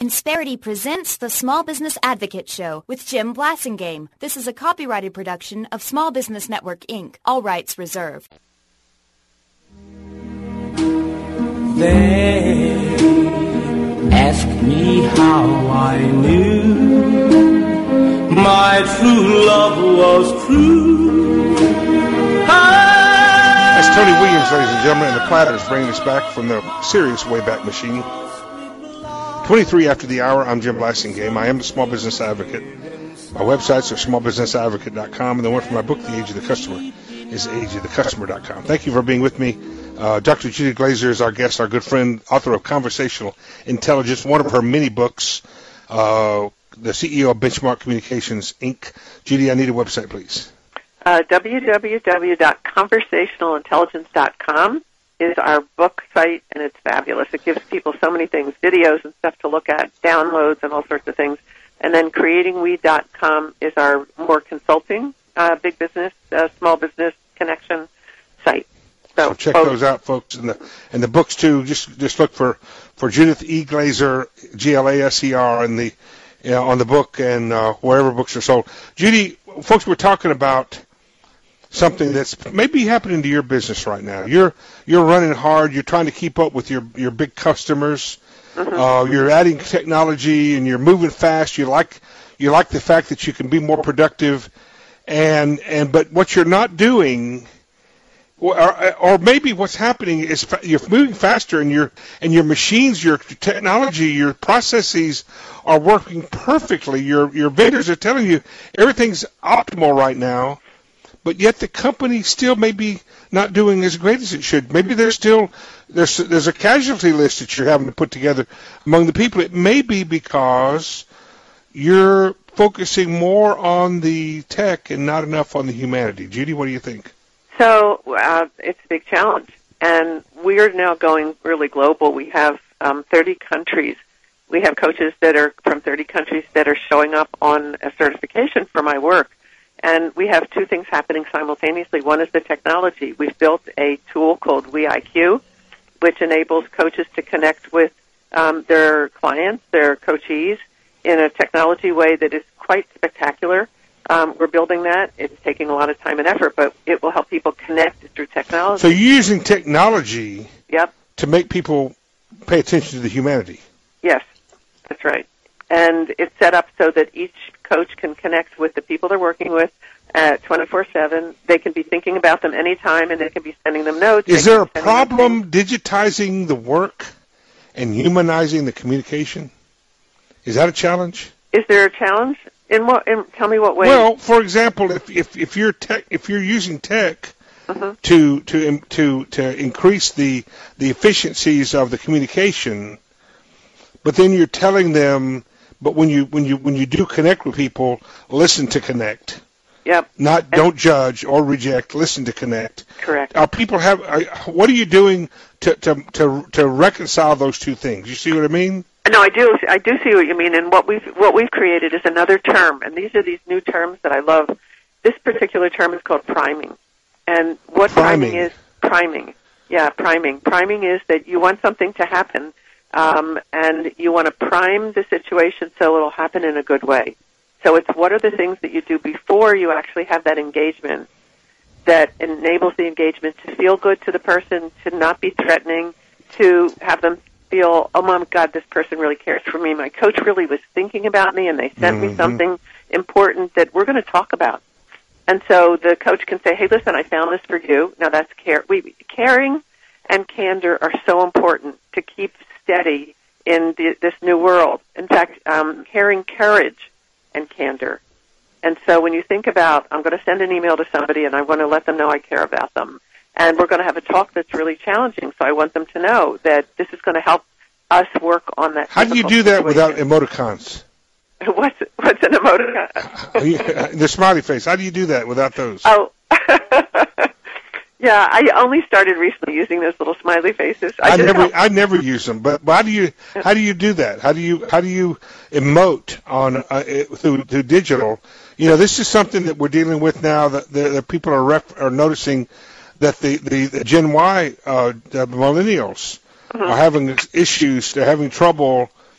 Insperity presents the Small Business Advocate Show with Jim Blasingame. This is a copyrighted production of Small Business Network, Inc. All rights reserved. They ask me how I knew my true love was true. That's Tony Williams, ladies and gentlemen, and the Platters bringing us back from the serious Wayback Machine. 23 after the hour, I'm Jim Blasingame. I am the Small Business Advocate. My websites are smallbusinessadvocate.com, and the one for my book, The Age of the Customer, is ageofthecustomer.com. Thank you for being with me. Dr. Judy Glazer is our guest, our good friend, author of Conversational Intelligence, one of her many books, the CEO of Benchmark Communications, Inc. Judy, I need a website, please. www.conversationalintelligence.com is our book site, and it's fabulous. It gives people so many things, videos and stuff to look at, downloads and all sorts of things. And then creatingwe.com is our more consulting, big business, small business connection site. So check those out, folks, and the books too. Just look for Judith E. Glazer, Glaser, in the on the book and wherever books are sold. Judy, folks, we're talking about something that's maybe happening to your business right now. You're running hard. You're trying to keep up with your big customers. Mm-hmm. You're adding technology and you're moving fast. You like the fact that you can be more productive, but what you're not doing, or maybe what's happening is you're moving faster and your machines, your technology, your processes are working perfectly. Your vendors are telling you everything's optimal right now. But yet the company still may be not doing as great as it should. Maybe there's a casualty list that you're having to put together among the people. It may be because you're focusing more on the tech and not enough on the humanity. Judy, what do you think? So it's a big challenge, and we're now going really global. We have 30 countries. We have coaches that are from 30 countries that are showing up on a certification for my work. And we have two things happening simultaneously. One is the technology. We've built a tool called WeIQ, which enables coaches to connect with their clients, their coachees, in a technology way that is quite spectacular. We're building that. It's taking a lot of time and effort, but it will help people connect through technology. So you're using technology Yep. to make people pay attention to the humanity. Yes, that's right. And it's set up so that each coach can connect with the people they're working with 24/7. They can be thinking about them anytime, and they can be sending them notes. Is there a problem digitizing the work and humanizing the communication? Is that a challenge? Is there a challenge? Tell me what way. Well, for example, if you're using tech to increase the efficiencies of the communication, but then you're telling them, but when you do connect with people, listen to connect. Yep. Don't judge or reject. Listen to connect. Correct. What are you doing to reconcile those two things? You see what I mean? No, I do. I do see what you mean. And what we've created is another term, and these are these new terms that I love. This particular term is called priming. And what priming is? Priming. Yeah, priming. Priming is that you want something to happen. And you want to prime the situation so it'll happen in a good way. So it's what are the things that you do before you actually have that engagement that enables the engagement to feel good to the person, to not be threatening, to have them feel, oh, my God, this person really cares for me. My coach really was thinking about me, and they sent me something important that we're going to talk about. And so the coach can say, hey, listen, I found this for you. Now, that's caring and candor are so important to keep steady in this new world. In fact, caring, courage, and candor. And so when you think about, I'm going to send an email to somebody and I want to let them know I care about them, and we're going to have a talk that's really challenging, so I want them to know that this is going to help us work on that. How do you do that without emoticons? What's an emoticon? The smiley face. How do you do that without those? Oh, yeah, I only started recently using those little smiley faces. I never use them, but how do you do that? How do you emote on through digital? You know, this is something that we're dealing with now. That the people are noticing that the Gen Y, the millennials, are having issues. They're having trouble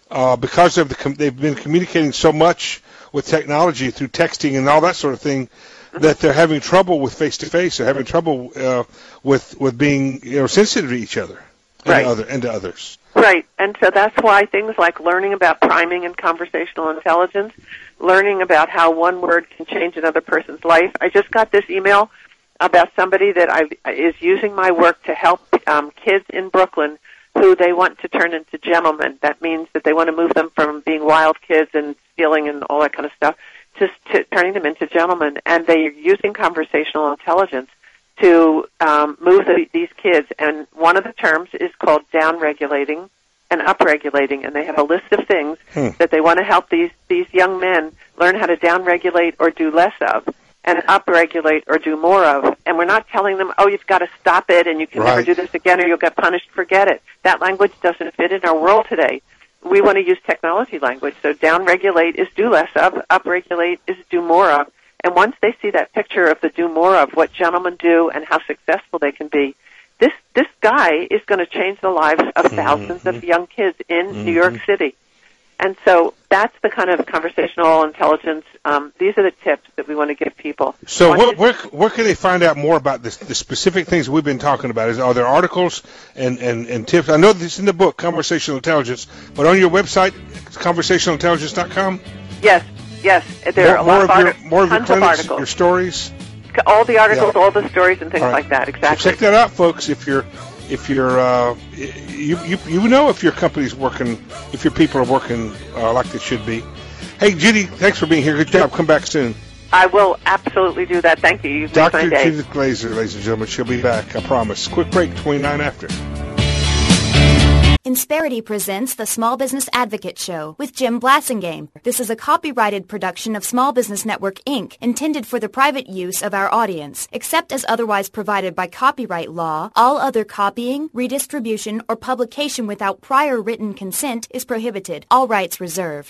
because of they've been communicating so much with technology through texting and all that sort of thing, that they're having trouble with face-to-face. They're having trouble with being sensitive to each other and to others. Right, and so that's why things like learning about priming and conversational intelligence, learning about how one word can change another person's life. I just got this email about somebody that is using my work to help kids in Brooklyn who they want to turn into gentlemen. That means that they want to move them from being wild kids and stealing and all that kind of stuff to turning them into gentlemen. And they're using conversational intelligence to move these kids. And one of the terms is called down-regulating and up-regulating. And they have a list of things that they want to help these young men learn how to down-regulate or do less of, and up-regulate or do more of. And we're not telling them, oh, you've got to stop it and you can never do this again or you'll get punished, forget it. That language doesn't fit in our world today. We want to use technology language. So down-regulate is do less of, up-regulate is do more of. And once they see that picture of the do more of, what gentlemen do and how successful they can be, this guy is going to change the lives of thousands of young kids in New York City. And so that's the kind of conversational intelligence. These are the tips that we want to give people. So where can they find out more about the specific things we've been talking about? Are there articles and tips? I know this is in the book, Conversational Intelligence, but on your website, conversationalintelligence.com? Yes. There are a lot of articles. More of your clinics, your stories? All the articles, all the stories, and things like that, exactly. So check that out, folks, if you know if your company's working, if your people are working like they should be. Hey, Judy, thanks for being here. Good job. Come back soon. I will absolutely do that. Thank you. You've made my day. Dr. Judith Glaser, ladies and gentlemen. She'll be back, I promise. Quick break, 29 after. Insperity presents the Small Business Advocate Show with Jim Blasingame. This is a copyrighted production of Small Business Network, Inc., intended for the private use of our audience. Except as otherwise provided by copyright law, all other copying, redistribution, or publication without prior written consent is prohibited. All rights reserved.